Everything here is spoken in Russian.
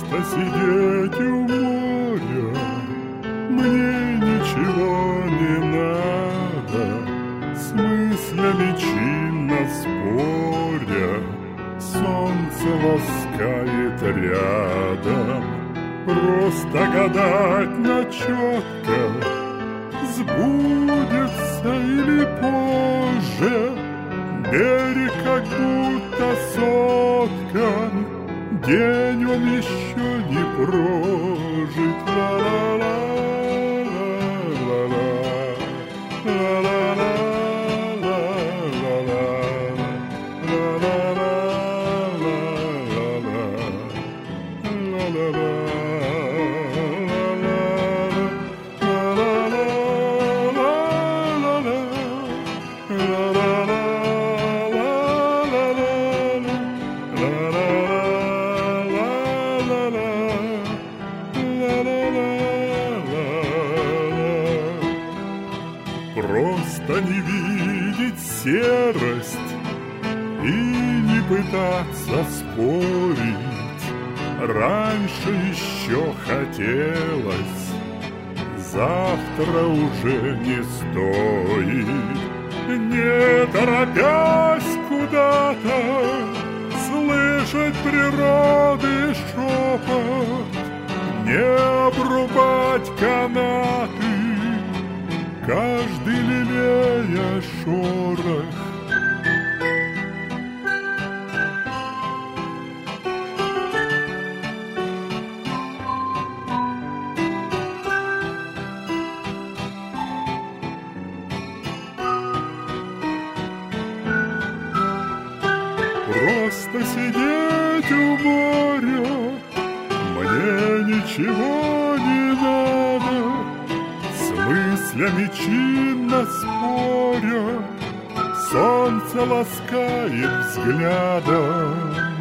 Просто сидеть у моря, мне ничего не надо, с мыслями чинно споря, солнце ласкает рядом. Просто гадать на четко, сбудется или позже. Берег как будто соткан, день он еще не прожит. Просто не видеть серость и не пытаться спорить. Раньше еще хотелось, завтра уже не стоит. Не торопясь куда-то, слышать природы шепот, не обрубать канаты, каждый лелея шорох. Просто сидеть у моря, мне ничего не надо, с мыслями чинно споря, солнце ласкает взглядом.